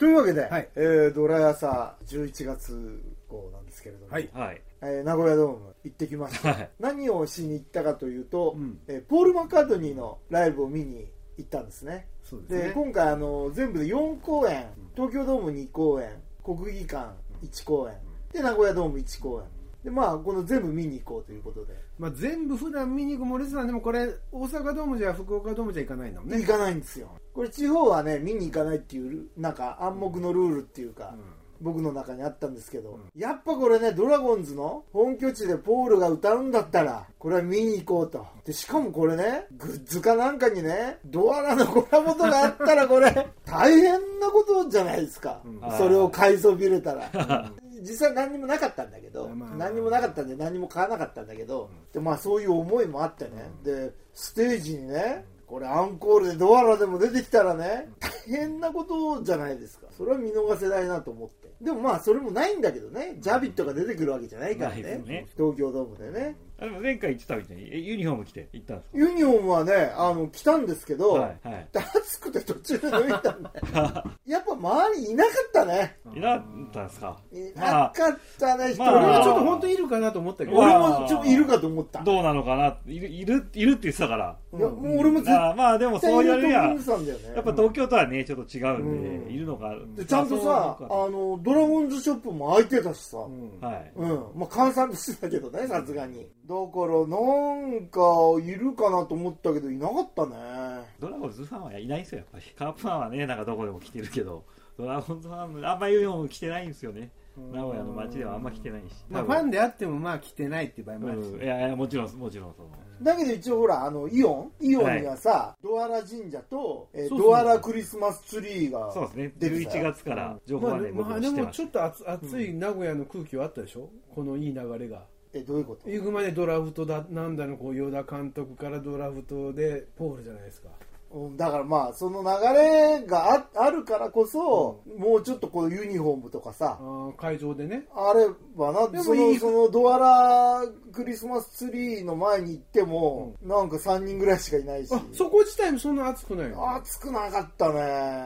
というわけで、 はいドラヤサ11月号なんですけれども、 はい名古屋ドーム行ってきました、何をしに行ったかというと、ポール・マッカートニーのライブを見に行ったんですね。 そうですね。 で今回全部で4公演、東京ドーム2公演、国技館1公演で名古屋ドーム1公演で、この全部見に行こうということで、 全部普段見に行く森さんでもこれ大阪ドームじゃ福岡ドームじゃ行かないんだもんね。 行かないんですよ。これ地方はね見に行かないっていうなんか暗黙のルールっていうか、僕の中にあったんですけど、やっぱこれねドラゴンズの本拠地でポールが歌うんだったらこれは見に行こうと。でしかもこれねグッズかなんかにねドアラのコラボとかあったらこれ大変なことじゃないですか、それを買いそびれたら実際何にもなかったんだけど、何にもなかったんで何にも買わなかったんだけど、でそういう思いもあってね、でステージにねこれアンコールでドアラでも出てきたらね大変なことじゃないですか。それは見逃せないなと思って。でもそれもないんだけどね、ジャビットが出てくるわけじゃないから ね東京ドームでね。 でも前回言ってたみたいにユニフォーム着て行ったんですか？ ユニフォームはね着たんですけど、暑くて途中で脱いだんだよやっぱ周りいなかったね。 いなかったんですか？ いなかったね、人。 俺はちょっと本当にいるかなと思ったけど、 俺もちょっといるかと思った。 どうなのかな、いるって言ってたから。 いやもう俺も絶対でもそういうにはやっぱぱ東京とはねちょっと違うんで、いるのか。 ちゃんとさドラゴンズショップも開いてたしさ、閑散としてたけどね、さすがに。だからなんかいるかなと思ったけどいなかったね。 ドラゴンズファンはいないんですよやっぱり。カープファンはねなんかどこでも来てるけど、ドラゴンズファンあんまりユニフォーム着てないんですよね。名古屋の街ではあんま着てないし、 ファンであっても着てないっていう場合もあるし、 いやもちろんそのだけど一応ほらイオンにはさ、ドアラ神社とドアラクリスマスツリーがそうですね、11月から情報はね、僕も知ってます。 でもちょっと暑い名古屋の空気はあったでしょ、このいい流れが。 どういうこと？ 行くまでドラフトだなんだの与田監督からドラフトでポールじゃないですか。 だからその流れが あるからこそ、もうちょっとこうユニフォームとかさ会場でねあればな。そのドアラクリスマスツリーの前に行っても、なんか3人ぐらいしかいないし、 そこ自体もそんな暑くないの？ 暑くなかったね。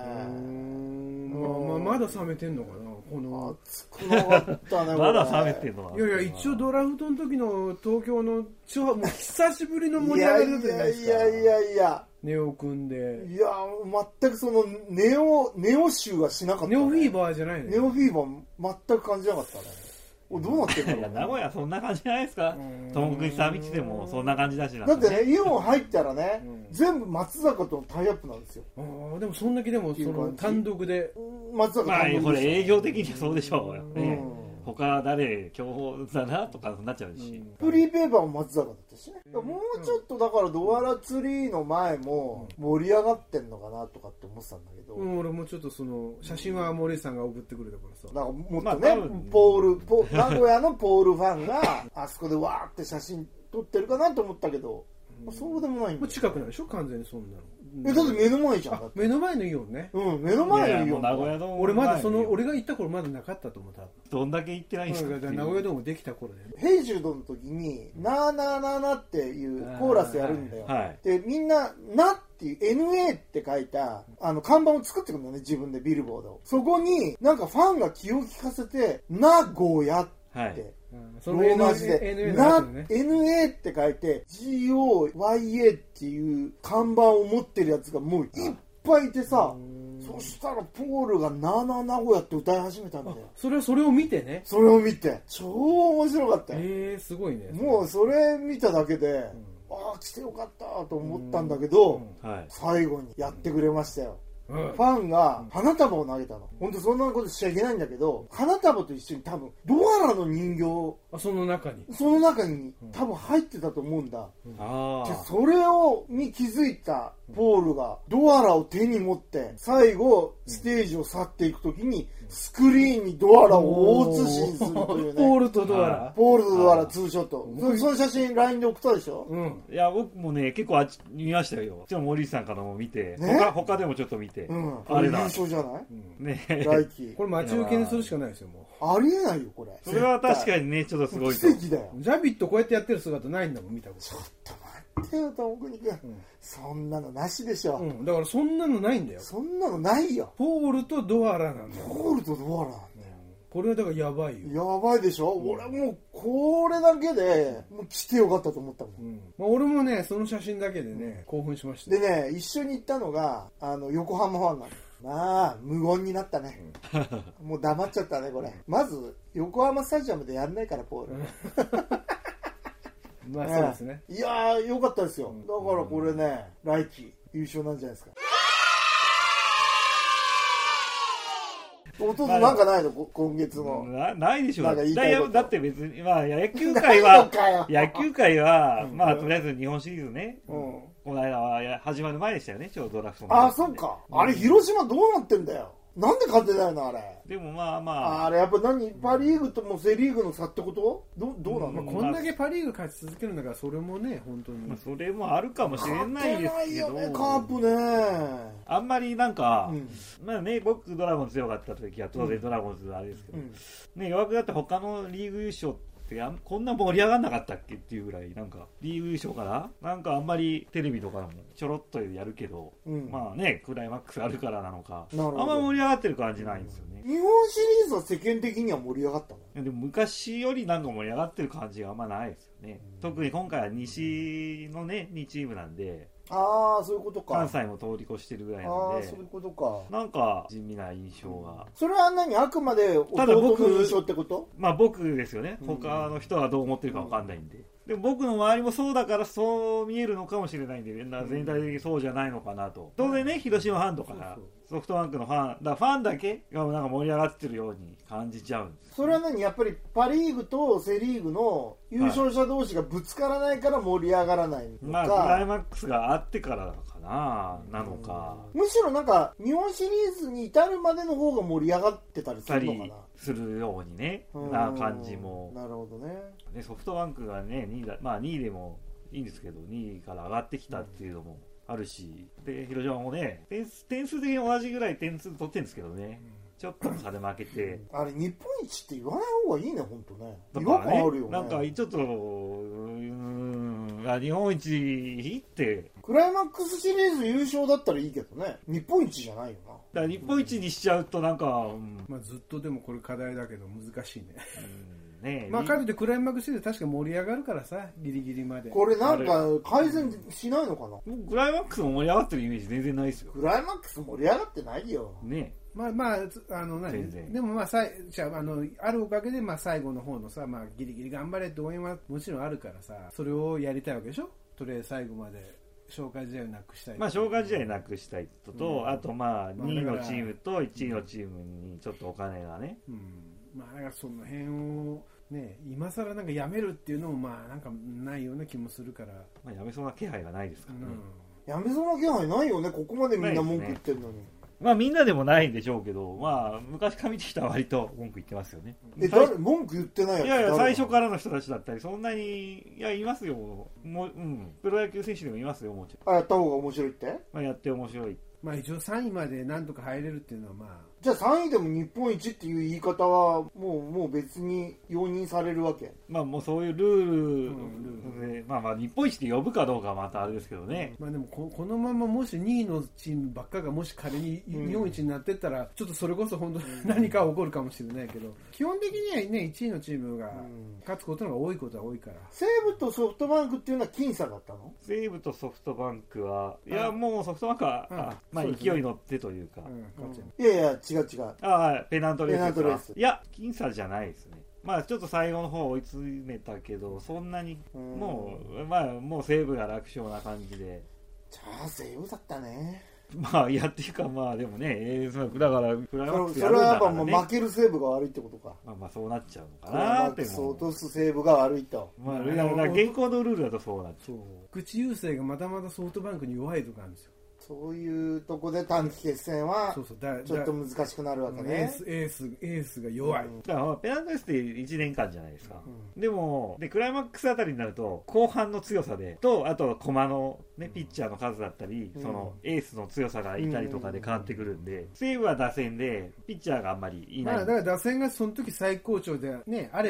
まだ冷めてんのかな、この暑くなかったねまだ冷めてんのかな。 いや一応ドラフトの時の東京のもう久しぶりの盛り上がりだったじゃないですか。 いやネオ組んで、 いや全くそのネオ臭はしなかったね。 ネオフィーバーじゃないの？ ネオフィーバー全く感じなかったね。どうなってるの？ 名古屋そんな感じじゃないですか。東北下道でもそんな感じだしな。 だってねイオン入ったらね、全部松坂とのタイアップなんですよ。 でもそんだけでもその単独で松坂単独でこれ営業的にはそうでしょうね。他誰競合だなとかなっちゃうし、 フリーペーパーも松坂だったしね。もうちょっとだからドアラツリーの前も盛り上がってんのかなとかって思ってたんだけど、 俺もちょっとその写真は森さんが送ってくれたからさ、 なんかもっとね、名古屋のポールファンがあそこでわーって写真撮ってるかなと思ったけど、そうでもないんだよ。 近くないでしょ完全にそんなの。 だって目の前じゃん。 目の前のイオンね。 目の前のイオン。 名古屋ドーム。 俺まだ俺が行った頃まだなかったと思った。 どんだけ行ってないんですか。 名古屋ドームできた頃ね。 ヘイジュードの時になーなーなーなっていうコーラスやるんだよ。でみんななっていう NA って書いた看板を作ってくるんだよね、自分でビルボードを。そこになんかファンが気を利かせて名古屋って。ローマ字で NA って書いて GOYA っていう看板を持ってるやつがもういっぱいいてさ、そしたらポールがなーなー名古屋って歌い始めたんだよ。 それを見てね。 それを見て超面白かったよ。 すごいね。 もうそれ見ただけで、来てよかったと思ったんだけど、最後にやってくれましたよ。ファンが花束を投げたの。本当そんなことしちゃいけないんだけど、花束と一緒に多分ドアラの人形その中に多分入ってたと思うんだ。でそれに気づいたポールがドアラを手に持って最後ステージを去っていくときにスクリーンにドアラを大写しにするというね。 ポールとドアラツーショット。その写真 LINE で送ったでしょ。 いや僕もね結構見ましたよ。森さんからも見て、他でもちょっと見て、 あれだ優勝じゃないね。来季これ待ち受けにするしかないですよ。もうありえないよこれ。 それは確かにねちょっとすごい奇跡だよ。 ジャビットこうやってやってる姿ないんだもん見たこと。 ちょっと待っってよ友国君、そんなのなしでしょ、 だからそんなのないんだよ。 そんなのないよ。 ポールとドアラなんだよ。 ポールとドアラなんだよ。 これはだからやばいよ。 やばいでしょ、俺もうこれだけでもう来てよかったと思ったもん、 まあ、俺もねその写真だけでね、興奮しました。 でね、一緒に行ったのが横浜ファンなの。まあ無言になったね、もう黙っちゃったねこれ。まず横浜スタジアムでやんないからポールまあそうですね、 いやーよかったですよ、だからこれね、来季優勝なんじゃないですか。弟なんかないの、今月の。 ないでしょ。 なんか言いたいことだって別に、まあ、野球界は、まあ、とりあえず日本シリーズね、この間は始まる前でしたよね、ちょうどドラフトの。 あ、そっか。あれ、広島どうなってんだよ。なんで勝てないのあれ。 でもまあまあ。 あれ、やっぱパリーグともセリーグの差ってこと？どうなの？ こんだけパリーグ勝ち続けるんだから、それもね、本当に。 まあ、それもあるかもしれないですけど。 勝てないよね、カープね。 あんまりなんか、まあね、僕ドラゴンズ強かった時は当然ドラゴンズあれですけど、ね、弱くなって他のリーグ優勝ってこんな盛り上がんなかったっけっていうぐらい、なんかリーグ優勝からなんかあんまりテレビとかでもちょろっとやるけど、まあね、クライマックスあるからなのか、あんま盛り上がってる感じないんですよね。 日本シリーズは世間的には盛り上がったの？ でも昔よりなんか盛り上がってる感じがあんまないですよね。特に今回は西のね2チームなんで、 ああ、そういうことか。 関西も通り越してるぐらいなんで、 そういうことか。 なんか地味な印象が。 それはあくまで弟の印象ってこと？ まあ僕ですよね。他の人はどう思ってるかわかんないんで。でも僕の周りもそうだからそう見えるのかもしれないんで、全体的にそうじゃないのかなと。当然ね、広島ファンとかソフトバンクのファンだけがなんか盛り上がってるように感じちゃうんです。 それはやっぱりパリーグとセリーグの優勝者同士がぶつからないから盛り上がらないのか、 まあクライマックスがあってからかなのか、 むしろなんか日本シリーズに至るまでの方が盛り上がってたりするのかな、 するようにね、な感じも。 なるほどね。 でソフトバンクがね2位でもいいんですけど、2位から上がってきたっていうのもあるし、で広島もね点数的に同じぐらい点数取ってるんですけどね、ちょっとの差で負けて、 あれ日本一って言わない方がいいね、本当ね。 違和感あるよね。 なんかちょっと日本一ってクライマックスシリーズ優勝だったらいいけどね、日本一じゃないよな。 だから日本一にしちゃうとなんか、 まあずっとでもこれ課題だけど難しいね。 ね、 まあかといってクライマックスシリーズ確か盛り上がるからさ、ギリギリまで。 これなんか改善しないのかな。 クライマックスも盛り上がってるイメージ全然ないですよ。 クライマックス盛り上がってないよね。 まあでもまああるおかげで最後の方のさ、ギリギリ頑張れって応援はもちろんあるからさ、それをやりたいわけでしょ。とりあえず最後まで消化試合をなくしたい。 消化試合なくしたいと、あと2位のチームと1位のチームにちょっとお金がね。 だからその辺をね、今更なんかやめるっていうのもなんかないような気もするから、 やめそうな気配がないですからね。 やめそうな気配ないよね、ここまでみんな文句言ってるのに。 みんなでもないんでしょうけど、昔から見てきたら割と文句言ってますよね。 文句言ってないやつ？ いやいや、最初からの人たちだったり、そんなに、いますよ。プロ野球選手でもいますよ、もちろん。 やった方が面白いって？ やって面白い。 一応3位までなんとか入れるっていうのはじゃあ3位でも日本一っていう言い方はもう別に容認されるわけ？ もうそういうルールで、日本一って呼ぶかどうかはまたあれですけどね。 でもこのままもし2位のチームばっかがもし仮に日本一になってったら、ちょっとそれこそ本当に何か起こるかもしれないけど、基本的にはね1位のチームが勝つことのが多いことは多いから。 西武とソフトバンクっていうのは僅差だったの？ 西武とソフトバンクは、いやもうソフトバンクは勢いに乗ってというか、 いやいや違うペナントレース。いや僅差じゃないですね。ちょっと最後の方追い詰めたけど、そんなにもう西武が楽勝な感じで。 じゃあ西武だったね。 いやっていうかでもね、だからクライマックスやるんだからね。それはやっぱもう負ける西武が悪いってことか。 そうなっちゃうのかなって。 落とす西武が悪いと。 現行のルールだとそうなっちゃう。 口優勢がまだまだソフトバンクに弱いとかあるんですよ。 そういうとこで短期決戦はちょっと難しくなるわけね。 エースが弱い。 だからペナントレースって1年間じゃないですか。でもクライマックスあたりになると後半の強さでと、あと駒のねピッチャーの数だったり、そのエースの強さがいたりとかで変わってくるんで、西武は打線でピッチャーがあんまりいない。 だから打線がその時最高潮でねあれば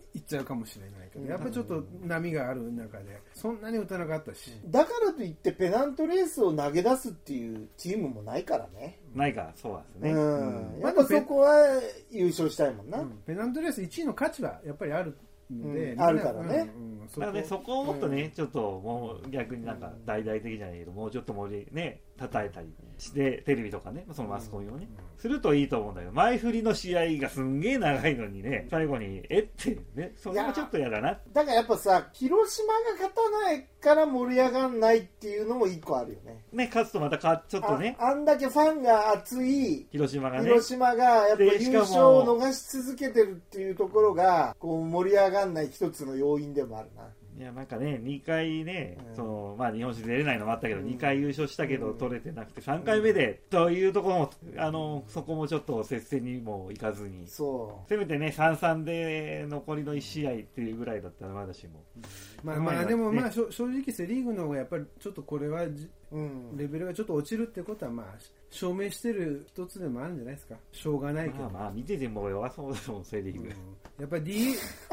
いっちゃうかもしれないけど、やっぱりちょっと波がある中でそんなに打たなかったし、 だからといってペナントレースを投げ出すっていうチームもないからね。 ないから、そうなんですね。 やっぱそこは優勝したいもんな。 ペナントレース1位の価値はやっぱりあるので、 あるからね。 だからね、そこをもっとね、ちょっともう逆になんか大々的じゃないけど、もうちょっとね、叩いたりして、テレビとかね、そのマスコミをね、するといいと思うんだけど、前振りの試合がすんげえ長いのにね、最後に、ってね、それもちょっと嫌だな。 だからやっぱさ、広島が勝たないから盛り上がんないっていうのも一個あるよね。 ね、勝つとまたちょっとね。 あんだけファンが熱い広島がね。 広島がやっぱ優勝を逃し続けてるっていうところが、こう盛り上がんない一つの要因でもあるな。 いやなんかね、2回ね、まあ、日本史出れないのもあったけど、2回優勝したけど取れてなくて、3回目で、というところも、そこもちょっと接戦にもいかずに、せめてね、3-3で残りの1試合っていうぐらいだったらまだしも。 まあでも、まあ正直セ・リーグの方がやっぱりちょっとこれは、レベルがちょっと落ちるってことは、まあ、証明してる一つでもあるんじゃないですか。しょうがないけど。 まあ見てても弱そうだもん、セ・リーグ。 やっぱり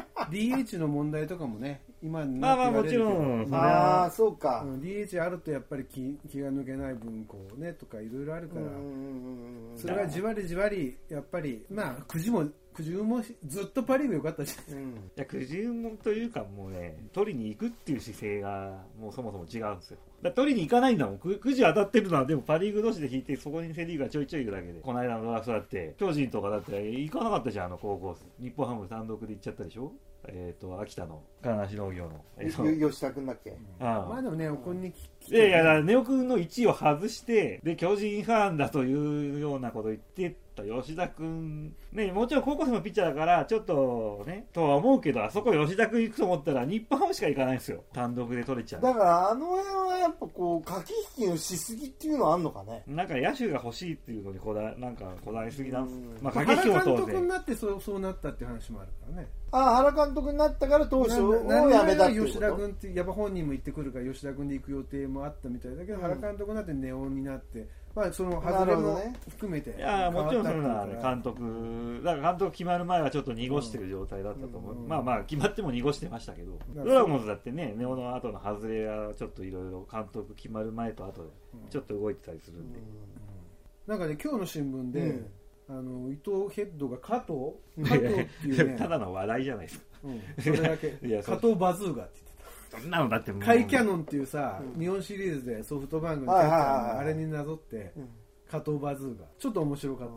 DH の問題とかもね、今になって言われるけど、まあもちろん、そうか。 DH あるとやっぱり気が抜けない分こうねとかいろいろあるから、それがじわりじわりやっぱりまあくじ運もずっとパ・リーグ良かったじゃん。いやくじ運というかもうね、取りに行くっていう姿勢がもうそもそも違うんですよ。だ取りに行かないんだもん。くじ当たってるのはでもパ・リーグ同士で引いて、そこにセ・リーグがちょいちょいいるだけで。この間のドラフトだって巨人とかだって行かなかったじゃん、高校日本ハム単独で行っちゃったでしょ。秋田の金梨農業の吉田君だっけ。 まあでもネオ君にネオ君の1位を外してで巨人ファンだというようなことを言ってた吉田君ね、もちろん高校生のピッチャーだからちょっとねとは思うけど、あそこ吉田君行くと思ったら日本ハムしか行かないんですよ。単独で取れちゃう。 だからあの辺はやっぱこう駆け引きのしすぎっていうのはあんのかね。 なんか野手が欲しいっていうのにこだわりすぎなんです。 まあ駆け引きも当然。原監督になってそうなったっていう話もあるからね。 原監督になったから当初をやめたっていうこと。 吉田君ってやっぱ本人も行ってくるから吉田君で行く予定もあったみたいだけど、原監督になってネオになって。まあその外れも含めて、 いやもちろんそれはね監督決まる前はちょっと濁してる状態だったと思う。まあ決まっても濁してましたけど、ドラゴンズだってねネオの後の外れがちょっといろいろ監督決まる前と後でちょっと動いてたりするんで、 なんかね今日の新聞で、伊藤ヘッドが加藤っていうねただの話題じゃないですか。 それだけ加藤バズーガってそんなのだってもうカイキャノンっていうさ、日本シリーズでソフトバンクのキャッチャーのあれになぞって加藤バズーガちょっと面白かった。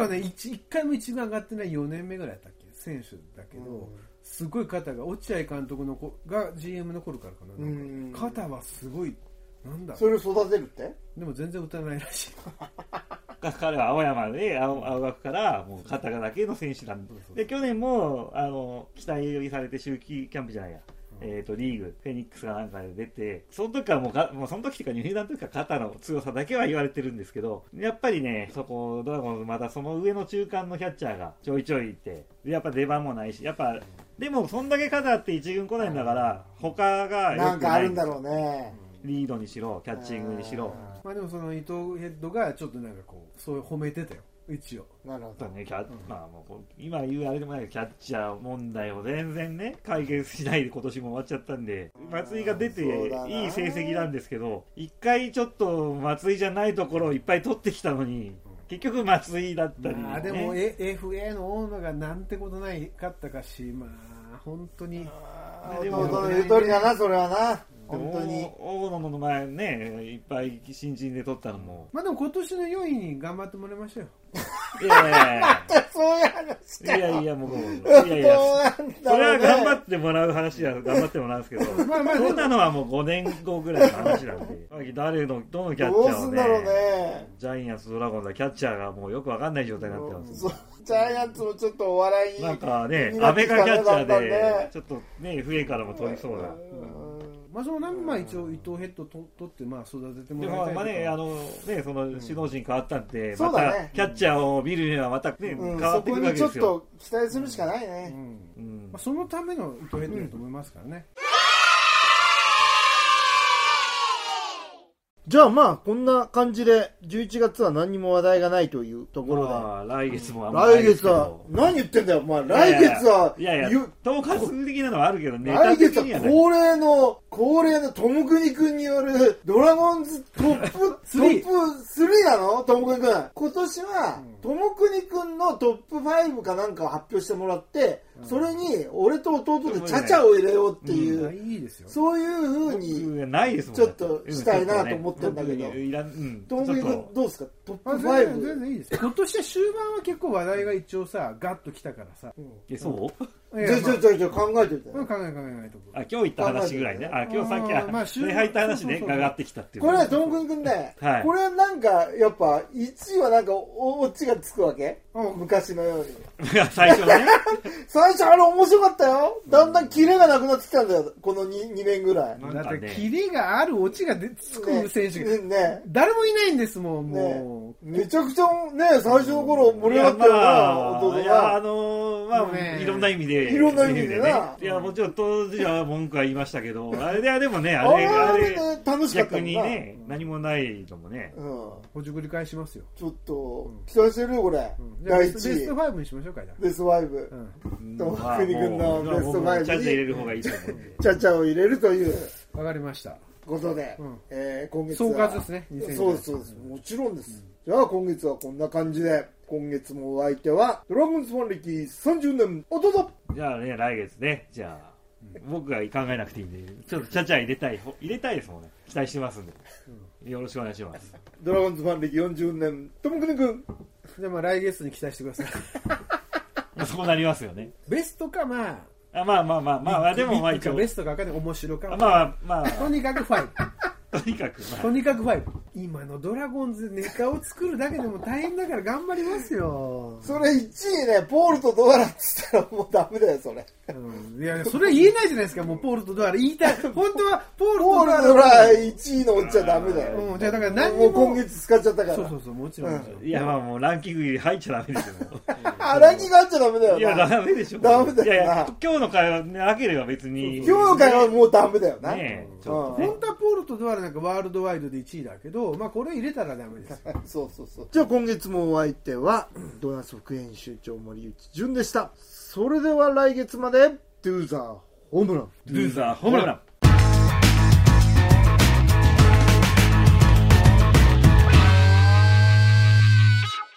ただね1回も一番上がってない4年目ぐらいだったっけ選手だけど、すごい肩が落合監督のが GM の頃からかな、肩はすごいなんだそれを育てるって。 でも全然打たないらしい。 彼は青山で青学からもう肩がだけの選手なんで、去年も期待されて秋季キャンプじゃないや、リーグフェニックスかなんかで出て、その時からもうその時っていうか入団の時から肩の強さだけは言われてるんですけど、やっぱりねそこドラゴンズまたその上の中間のキャッチャーがちょいちょいいて、やっぱ出番もないし、やっぱでもそんだけ肩あって一軍来ないんだから他がなんかあるんだろうね。 リードにしろキャッチングにしろ。 まあでもその伊藤ヘッドがちょっとなんかこうそう褒めてたよ一応。 なるほどね。まあもう今言うあれでもないけどキャッチャー問題を全然ね解決しないで今年も終わっちゃったんで、松井が出ていい成績なんですけど、一回ちょっと松井じゃないところをいっぱい取ってきたのに結局松井だったり、ね、 でも FA の大野がなんてことないかったかし、まあ本当にでも言う通りだなそれはな。本当に大野の前ねいっぱい新人で取ったのも、 まあでも今年の4位に頑張ってもらいましたよ。 いやそういう話かよ。 いやもうそれは頑張ってもらう話は頑張ってもらうんですけどそんなのはもう5年後ぐらいの話なんでどのキャッチャーをね、 どうすんだろうね。 ジャイアンツドラゴンズはキャッチャーがもうよくわかんない状態になってます。 ジャイアンツもちょっとお笑いになんかね阿部がキャッチャーでちょっとねFAからも取りそうな。 まあその何枚一応伊藤ヘッド取ってまあ育ててもらいたいとか。 でもまあねその首脳陣変わったんで、またキャッチャーを見るにはまたね変わってくるわけですよ。 そこにちょっと期待するしかないね。 まあそのための伊藤ヘッドだと思いますからね。 じゃあまあこんな感じで11月は何にも話題がないというところで、 来月もあんまり来月は何言ってんだよ、まあ、来月はいや統括的なのはあるけどね、 来月は恒例のトムクニ君によるドラゴンズトップ3なのトムクニ君。今年はトムクニ君のトップ5かなんかを発表してもらって、それに俺と弟でチャチャを入れようっていう、 いいですよ、 そういう風にちょっとしたいなと思ってるんだけど、トムクニ君どうですか、トップ5。 全然いいです。今年は終盤は結構話題が一応さガッときたからさ。 そうじゃあ考えてみて。 考えとく。 今日言った話ぐらいね。今日さっき入った話ね、上がってきたっていう。 これトム君ね、これなんかやっぱ1位はなんかオチがつくわけ、昔のように。 最初ね。 最初あれ面白かったよ。だんだんキレがなくなってきたんだよ、この 2年ぐらい。 だってキレがあるオチがつく選手が誰もいないんですもん。もうめちゃくちゃね、最初の頃盛り上がったよな、弟が。 いろんな意味で。 いろんな意味でな。 いや、もちろん当時は文句は言いましたけど、あれでもね、 あれ楽しかった逆にね、何もないのもね。 ほじくり返しますよ。 ちょっと、期待してるよ、これ。第1位。 ベスト5にしましょうか、 ベスト5。トムクニ君のベスト5に。 チャチャ入れる方がいいと思う。 チャチャを入れるという。 わかりました。 ことで、今月総括ですね。 そうです。もちろんです。じゃあ今月はこんな感じで、今月もお相手はドラゴンズファン歴30年弟。 じゃあね、来月ね、じゃあ僕が考えなくていいんで、ちょっとチャチャ入れたいですもんね。期待してますんで、よろしくお願いします。 ドラゴンズファン歴40年トムクニ君。 でも来月に期待してください。そうなりますよね。 ベストかまあでもまあ一応ベストかね、面白かまあとにかく5。 とにかく 5。今のドラゴンズネタを作るだけでも大変だから頑張りますよ。 それ1位ね、ポールとドアラって言ったらもうダメだよ、それ。 いや、それは言えないじゃないですか、もうポールとドアラ言いたい。本当はポールとドアラ1位のおっちゃダメだよ。 じゃあだから何もう今月使っちゃったから。 そう、もちろん。 いや、まあもうランキングに入っちゃダメですよ。 ランキング入っちゃダメだよ。 いや、ダメでしょ。 ダメだよ。 いや、今日の会話なければ別に。 今日の会話はもうダメだよな。 本当はポールとドアラなんかワールドワイドで1位だけど、まあこれ入れたらダメです。 そう。じゃあ今月もお相手はドーナツ副編集長森内淳でした。それでは来月までドゥーザーホームラン。